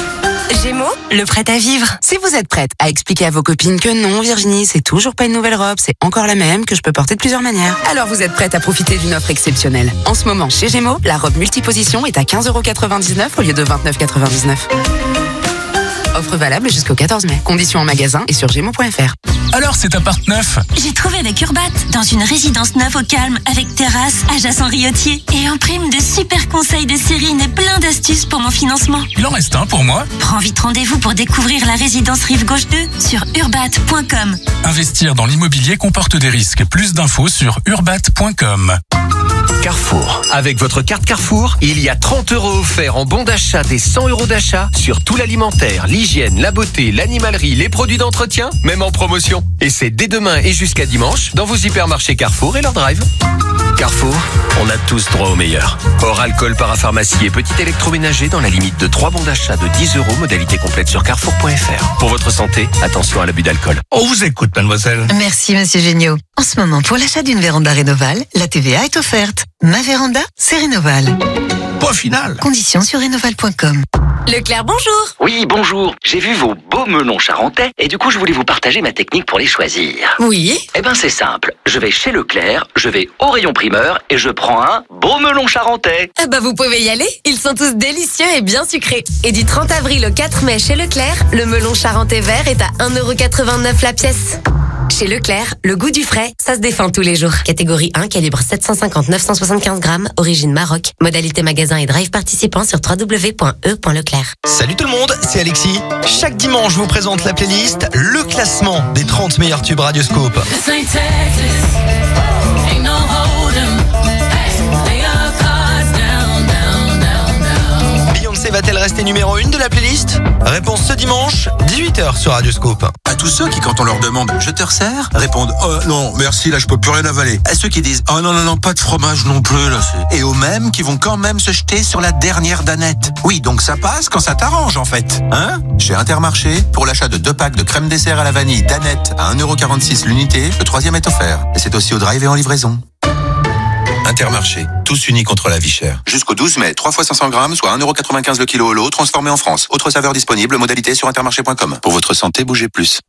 Gémeaux, le prêt à vivre. Si vous êtes prête à expliquer à vos copines que non, Virginie, c'est toujours pas une nouvelle robe, c'est encore la même, que je peux porter de plusieurs manières, alors vous êtes prête à profiter d'une offre exceptionnelle. En ce moment, chez Gémeaux, la robe multiposition est à quinze euros quatre-vingt-dix-neuf au lieu de vingt-neuf euros quatre-vingt-dix-neuf. Offre valable jusqu'au quatorze mai. Conditions en magasin et sur gémeaux point f r. Alors, c'est appart neuf? J'ai trouvé avec Urbat, dans une résidence neuve au calme, avec terrasse, adjacent Riotier. Et en prime, de super conseils de Cyrine et plein d'astuces pour mon financement. Il en reste un pour moi. Prends vite rendez-vous pour découvrir la résidence Rive Gauche deux sur urbat point com. Investir dans l'immobilier comporte des risques. Plus d'infos sur urbat point com. Carrefour. Avec votre carte Carrefour, il y a trente euros offerts en bon d'achat des cent euros d'achat sur tout l'alimentaire, l'hygiène, la beauté, l'animalerie, les produits d'entretien, même en promotion. Et c'est dès demain et jusqu'à dimanche dans vos hypermarchés Carrefour et leur drive. Carrefour, on a tous droit au meilleur. Hors alcool, parapharmacie et petit électroménager dans la limite de trois bons d'achat de dix euros, modalité complète sur carrefour point f r. Pour votre santé, attention à l'abus d'alcool. On vous écoute, mademoiselle. Merci, monsieur Géniaud. En ce moment, pour l'achat d'une véranda Rénoval, la T V A est offerte. Ma véranda, c'est Rénoval. Point final. Conditions sur rénoval point com. Leclerc, bonjour. Oui, bonjour. J'ai vu vos beaux melons charentais et du coup, je voulais vous partager ma technique pour les choisir. Oui. Eh ben, c'est simple. Je vais chez Leclerc, je vais au rayon primeur et je prends un beau melon charentais. Ah bah, vous pouvez y aller. Ils sont tous délicieux et bien sucrés. Et du trente avril au quatre mai chez Leclerc, le melon charentais vert est à un euro quatre-vingt-neuf la pièce. Chez Leclerc, le goût du frais, ça se défend tous les jours. Catégorie un, calibre sept cent cinquante neuf cent soixante-quinze grammes, origine Maroc. Modalité magasin et drive participant sur w w w point e point leclerc. Salut tout le monde, c'est Alexis. Chaque dimanche, je vous présente la playlist, le classement des trente meilleurs tubes Radioscope. Beyoncé va-t-elle rester numéro une de la playlist? Réponse ce dimanche, dix-huit heures sur Radioscope. À tous ceux qui, quand on leur demande « Je te resserre ?» répondent « Oh non, merci, là je peux plus rien avaler ». À ceux qui disent « Oh non, non, non, pas de fromage non plus, là c'est... » Et aux mêmes qui vont quand même se jeter sur la dernière danette. Oui, donc ça passe quand ça t'arrange en fait. Hein? Chez Intermarché, pour l'achat de deux packs de crème dessert à la vanille danette à un euro quarante-six l'unité, le troisième est offert. Et c'est aussi au drive et en livraison. Intermarché, tous unis contre la vie chère. Jusqu'au douze mai, trois fois cinq cents grammes, soit un euro quatre-vingt-quinze le kilo au lot, transformé en France. Autre saveur disponible, modalité sur intermarché point com. Pour votre santé, bougez plus.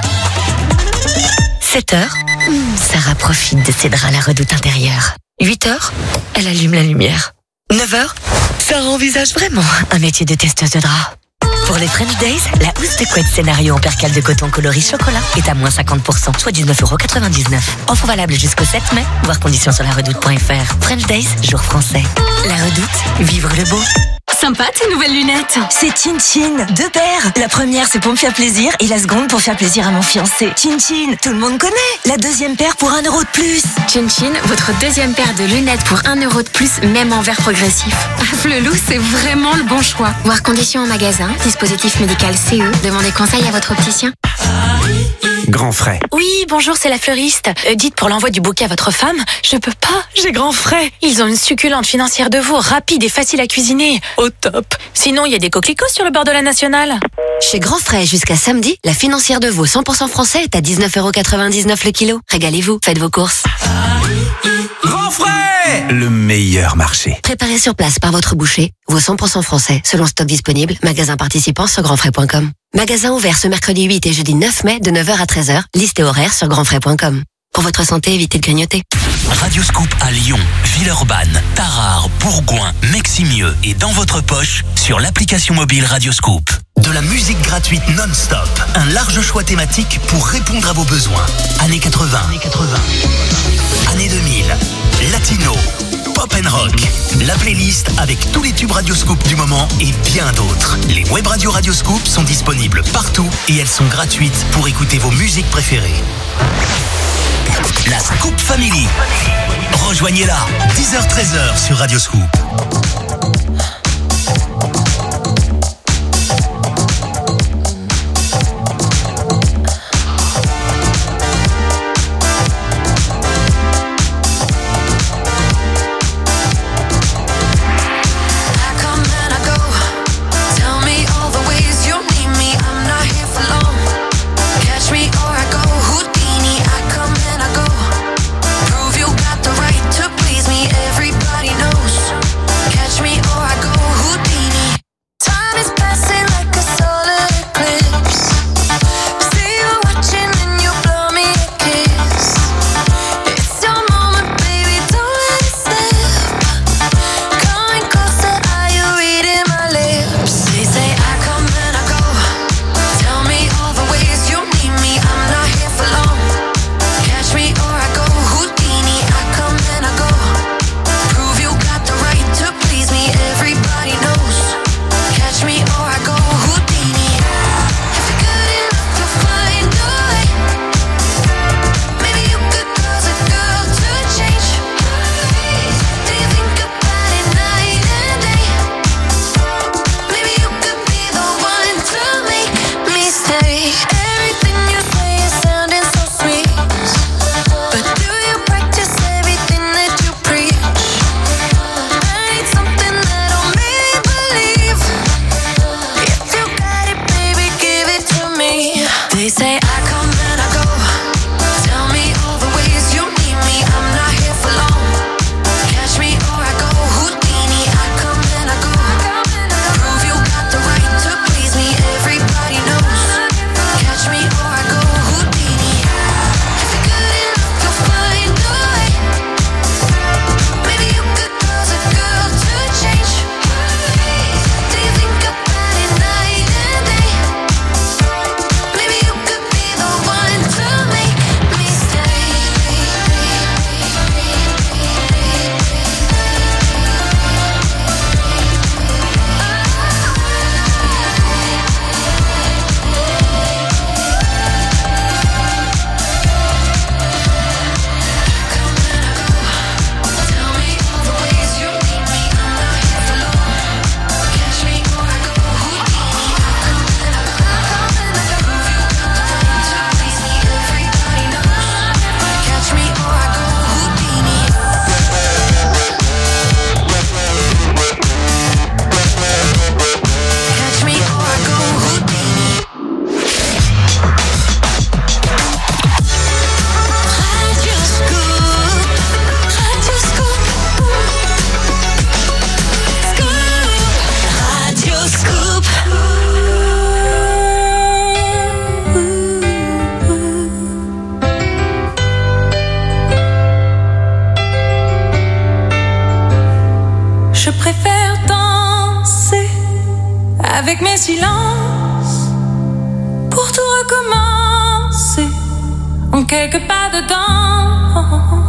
sept heures, Sarah profite de ses draps à la redoute intérieure. huit heures, elle allume la lumière. neuf heures, Sarah envisage vraiment un métier de testeuse de draps. Pour les French Days, la housse de couette scénario en percale de coton coloris chocolat est à moins cinquante pour cent, soit dix-neuf euros quatre-vingt-dix-neuf. Offre valable jusqu'au sept mai, voir conditions sur la redoute point f r. French Days, jour français. La redoute, vivre le beau. Sympa tes nouvelles lunettes. C'est Chin Chin, deux paires. La première, c'est pour me faire plaisir et la seconde pour faire plaisir à mon fiancé. Chin Chin, tout le monde connaît. La deuxième paire pour un euro de plus. Chin Chin, votre deuxième paire de lunettes pour un euro de plus, même en verre progressif. Flelou, c'est vraiment le bon choix. Voir conditions en magasin, dispositif médical C E. Demandez conseil à votre opticien. Grand frais. Oui, bonjour, c'est la fleuriste. Euh, dites pour l'envoi du bouquet à votre femme, je peux pas, j'ai grand frais. Ils ont une succulente financière de veau, rapide et facile à cuisiner. Au top. Sinon, il y a des coquelicots sur le bord de la nationale. Chez Grand Frais, jusqu'à samedi, la financière de veau cent pour cent français est à dix-neuf euros quatre-vingt-dix-neuf le kilo. Régalez-vous, faites vos courses. Grand frais! Le meilleur marché. Préparé sur place par votre boucher, veau cent pour cent français, selon stock disponible, magasin participant sur grand frais point com. Magasin ouvert ce mercredi huit et jeudi neuf mai de neuf heures à treize heures, liste et horaire sur grand frais point com. Pour votre santé, évitez de grignoter. Radioscoop à Lyon, Villeurbanne, Tarare, Bourgoin, Meximieux et dans votre poche sur l'application mobile Radioscoop. De la musique gratuite non-stop, un large choix thématique pour répondre à vos besoins. Années quatre-vingts, années quatre-vingts, années deux mille, latino, pop and rock. La playlist avec tous les tubes Radioscoop du moment et bien d'autres. Les web radios Radioscoop sont disponibles partout et elles sont gratuites pour écouter vos musiques préférées. La Scoop Family. Rejoignez-la, dix heures treize heures sur Radioscoop. Prove you got the right to please me. Everybody knows. quelque part dedans.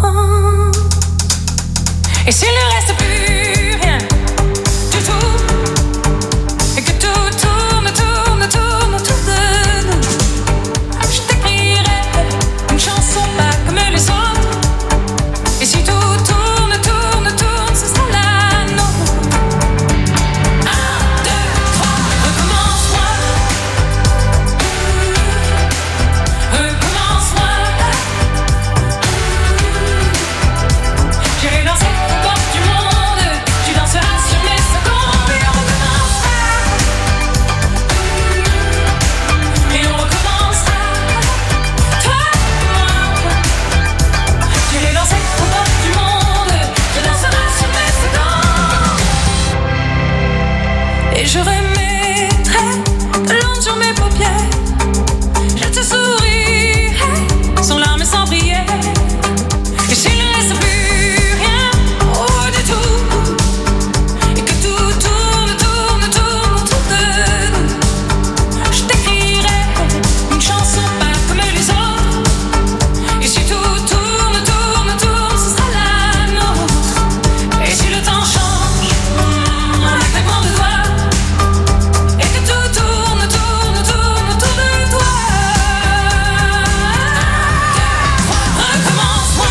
Et s'il ne reste plus rien du tout, et que tout tourne, tourne, tourne autour de nous, je t'écrirai une chanson pas comme les autres. Et si tout tourne, tourne, tourne, ce sera la nôtre. Un, deux, trois, recommence-moi. Recommence-moi. J'irai danser aux portes du monde. Tu danseras sur mes secondes. Et on recommencera. Et on recommencera. Toi et moi. J'irai danser aux portes du monde. Tu danseras sur mes secondes. Et je remettrai de l'encre sur mes paupières. Je te sourirai sans larmes et sans prière. Et s'il ne reste plus rien, oh du tout, et que tout tourne, tourne, tourne autour de nous, je t'écrirai une chanson pas comme les autres. Et si tout tourne, tourne, tourne, ce sera la nôtre. Et si le temps change, mm, un claquement de doigts, et que tout tourne, tourne, tourne autour de toi. Recommence-moi.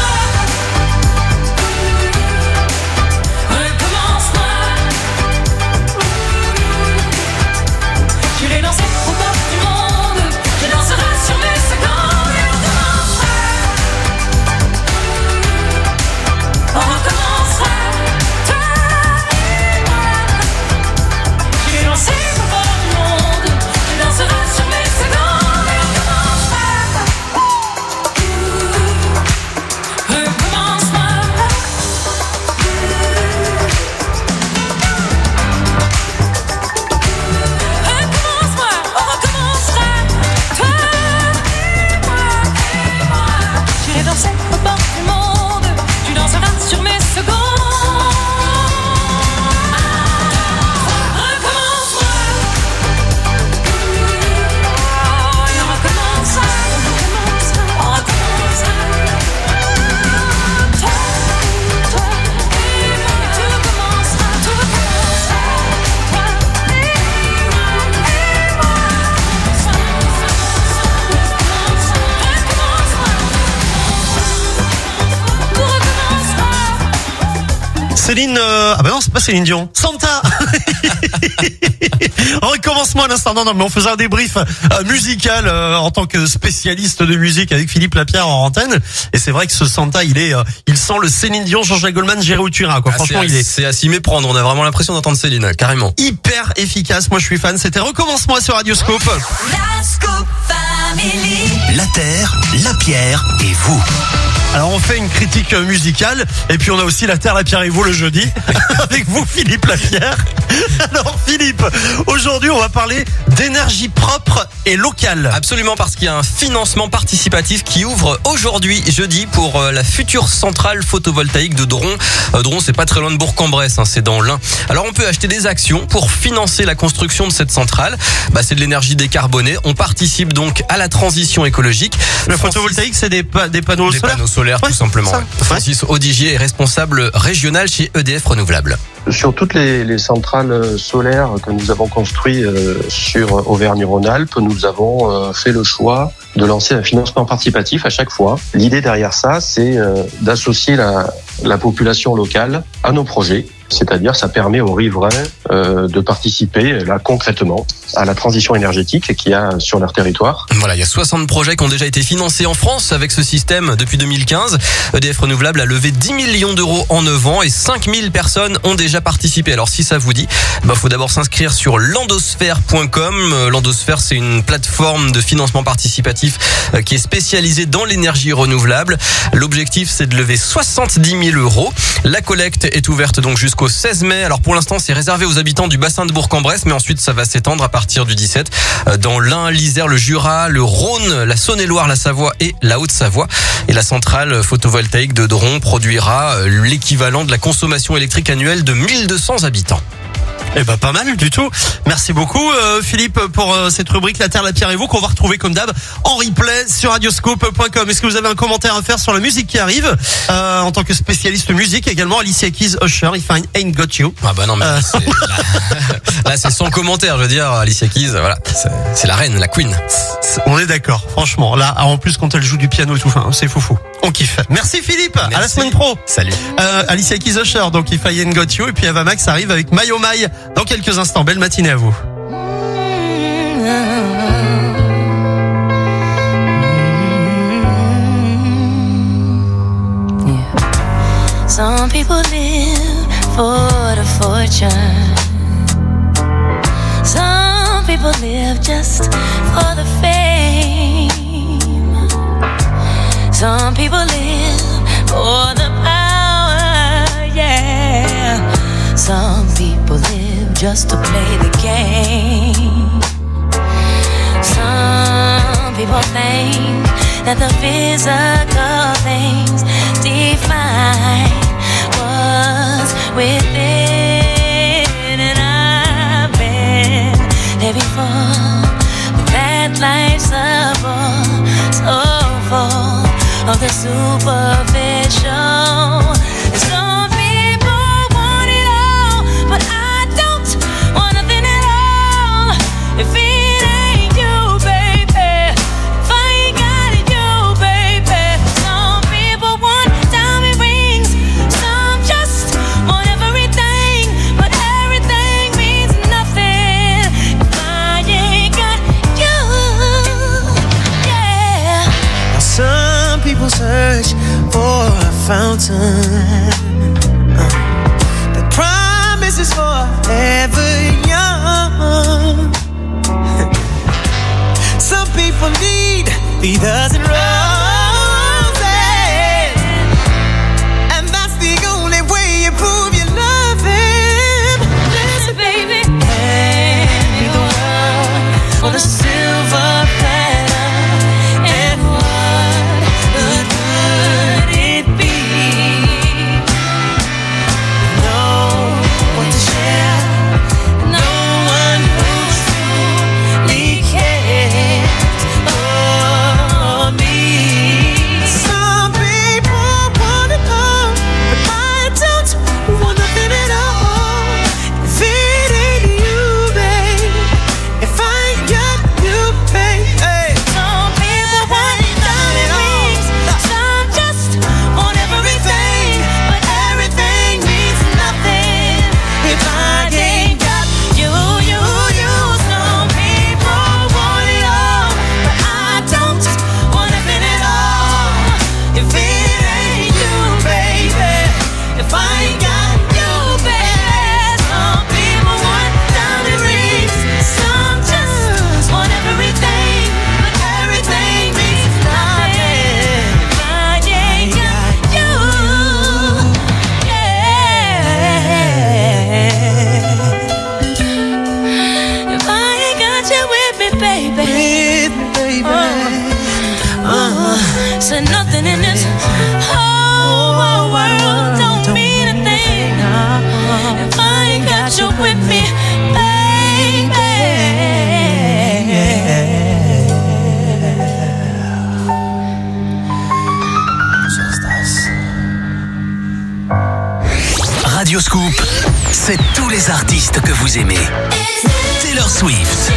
Recommence-moi. J'irai danser aux portes du monde. Je danserai sur mes secondes. Et on recommencera. On recommencera. Toi et moi. J'irai danser aux portes du monde. Je danserai sur mes secondes. Et on recommencera. Recommence-moi. Recommence-moi, on recommencera. Toi et moi, et moi. J'irai danser aux portes du monde. Tu danseras sur mes secondes. Recommence-moi. Et on recommencera. On recommencera. Toi, toi et moi. Tout recommencera, tout recommencera. Toi et moi, et moi. Tout recommencera. Céline, euh... ah bah non, c'est pas Céline Dion. Santa. Recommence-moi à l'instant. Non, non, mais on faisait un débrief euh, musical euh, en tant que spécialiste de musique avec Philippe Lapierre en antenne. Et c'est vrai que ce Santa, il est, euh, il sent le Céline Dion, Jean-Jacques Goldman, Gérard Uturin, quoi. Ah, Franchement, c'est il à, est c'est à s'y méprendre. On a vraiment l'impression d'entendre Céline, carrément. hyper efficace. Moi, je suis fan. C'était Recommence-moi sur Radioscope. La Scoop Family. La Terre, la Pierre et vous. Alors on fait une critique musicale et puis on a aussi la Terre, la Pierre et vous le jeudi avec vous Philippe Lapierre. Alors Philippe, aujourd'hui on va parler d'énergie propre et locale. Absolument, parce qu'il y a un financement participatif qui ouvre aujourd'hui jeudi pour la future centrale photovoltaïque de Dron. Euh, Dron, c'est pas très loin de Bourg-en-Bresse, hein, c'est dans l'Ain. Alors on peut acheter des actions pour financer la construction de cette centrale. Bah, c'est de l'énergie décarbonée. On participe donc à la transition écologique. Le photovoltaïque, c'est des, pa- des panneaux des solaires. Panneaux solaires, Ouais, tout simplement. ça. Ouais. Francis Audigier est responsable régional chez E D F Renouvelables. Sur toutes les, les centrales solaires que nous avons construites euh, sur Auvergne-Rhône-Alpes, nous avons euh, fait le choix de lancer un financement participatif à chaque fois. L'idée derrière ça, c'est euh, d'associer la, la population locale à nos projets. C'est-à-dire, ça permet aux riverains euh, de participer là concrètement à la transition énergétique qu'il y a sur leur territoire. Voilà, il y a soixante projets qui ont déjà été financés en France avec ce système depuis deux mille quinze. E D F Renouvelable a levé dix millions d'euros en neuf ans et cinq mille personnes ont déjà participé. Alors si ça vous dit, bah faut d'abord s'inscrire sur landosphère point com. Landosphère, c'est une plateforme de financement participatif qui est spécialisée dans l'énergie renouvelable. L'objectif, c'est de lever soixante-dix mille euros. La collecte est ouverte donc jusqu'au seize mai. Alors pour l'instant, c'est réservé aux habitants du bassin de Bourg-en-Bresse, mais ensuite ça va s'étendre à partir du dix-sept dans l'Ain, l'Isère, le Jura, le Rhône, la Saône-et-Loire, la Savoie et la Haute-Savoie. Et la centrale photovoltaïque de Dron produira l'équivalent de la consommation électrique annuelle de mille deux cents habitants. Eh ben pas mal du tout. Merci beaucoup euh, Philippe pour euh, cette rubrique La Terre, la Pierre et vous qu'on va retrouver comme d'hab en replay sur radioscope point com. Est-ce que vous avez un commentaire à faire sur la musique qui arrive euh, en tant que spécialiste musique également? Alicia Keys, Usher, If I Ain't Got You. Ah bah non mais Euh. c'est, là, là, c'est sans commentaire, je veux dire. Alicia Keys, voilà, c'est, c'est la reine, la queen. On est d'accord, franchement. Là, en plus quand elle joue du piano et tout, enfin, c'est foufou. On kiffe. Merci Philippe. Merci. À la semaine pro. Salut. Euh, Alicia Keys, Usher, donc If I Ain't Got You, et puis Ava Max arrive avec My Oh My dans quelques instants. Belle matinée à vous. Some people live for the fortune. Some people live just for the fame. Some people live for the power, yeah. Some people live just to play the game. Some people think that the physical things define what's within, and I've been there before, but that life's a bore, so full of the superficial. Some people want it all, but I don't want nothing at all. If it ain't you, baby, if I ain't got it, you, baby. Some people want diamond rings, some just want everything, but everything means nothing if I ain't got you, yeah. Now some people search for a fountain uh, that promises forever young. Some people need three dozen roses, and that's the only way you prove you love him. Listen, baby, hand me the world on a silver platter, and what good would it be? No one to share, no one who truly cares for me. Some people want it all, but I don't want nothing at all. If it ain't you, babe, if I ain't got you, babe, hey. Some people want diamond rings, some just want everything, but everything means nothing if I ain't got you, you, you. Some people want it all, but I don't want nothing at all. If it ain't you, baby, if I ain't got you, baby. Some people want diamond rings, some just want everything, but everything means nothing if I ain't got you, yeah. If I ain't got you with me, baby, uh, uh, so nothing in this whole world don't mean a thing if I ain't got you with me, baby. Radio Scoop, c'est tous les artistes que vous aimez. Taylor Swift,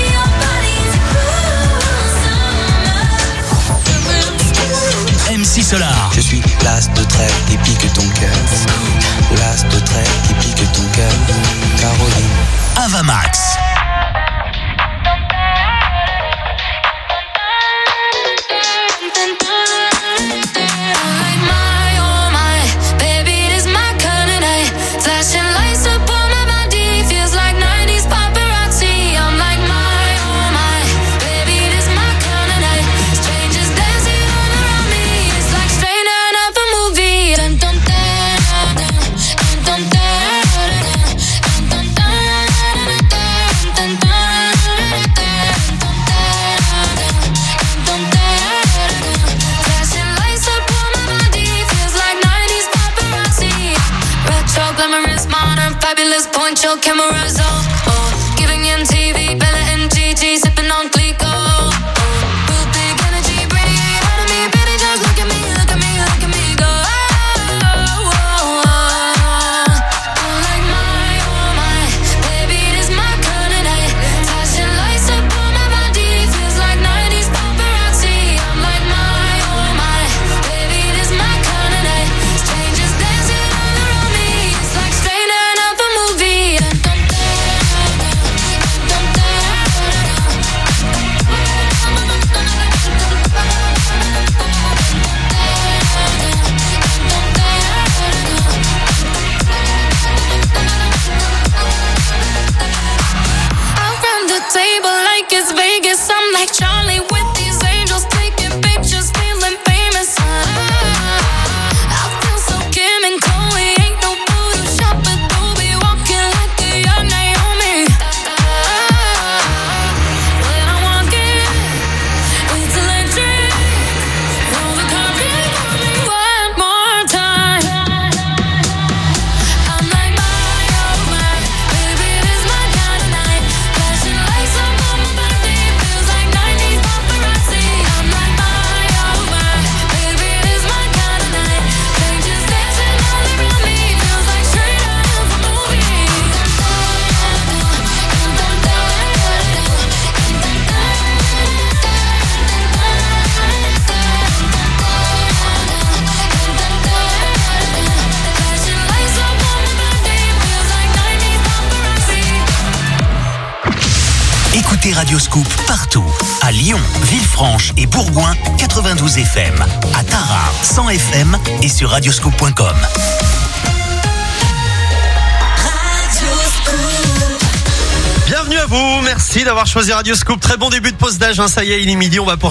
M C Solar, Je suis l'as de trait qui pique ton cœur, l'as de trait qui pique ton cœur, Caroline. Ava Max, My, oh my, baby, it is my kind of night. Flashing lights up on my body, feels like nineties paparazzi. I'm like my, oh my, baby, it is my kind of night. Strangers dancing all around me, it's like straight out of a movie. Dun, dun, dun, dun, dun, dun, dun, dun, dun, dun, dun, dun, dun, Fabulous, point your cameras off. Oh, giving M T V, Bella and Gigi, sipping on Clico. Oh, real big energy, radiate out of me, baby, just look at me, look at me, look at me go. Oh, oh, oh, oh. I'm like my, oh my, baby, this my kind of night. Flashing lights up on my body, feels like nineties paparazzi. I'm like my, oh my, baby, this my kind of night. Strangers dancing all around me, it's like straight out of a movie. Around the table like it's Vegas, I'm like Charlie with these angels, taking pictures, feeling famous. I feel so Kim and Chloe, ain't no Photoshop, but they'll be walking like a young Naomi. When I walk in, it's electric. Roll the carpet for me one more time. I'm like my, oh my, baby, this my kind of night. Flashing lights up on my body, feels like nineties paparazzi. I'm like my, oh my, baby, this my kind of night. Strangers dancing all around me, feels like straight out of a movie. Flashing lights up on my body, feels like nineties paparazzi. Écoutez Radio Scoop partout. À Lyon, Villefranche et Bourgoin, quatre-vingt-douze F M. À Tarare, cent F M et sur radioscoop point com. Bienvenue à vous, merci d'avoir choisi Radio Scoop. Très bon début de pause d'âge, hein. Ça y est, il est midi, on va poursuivre.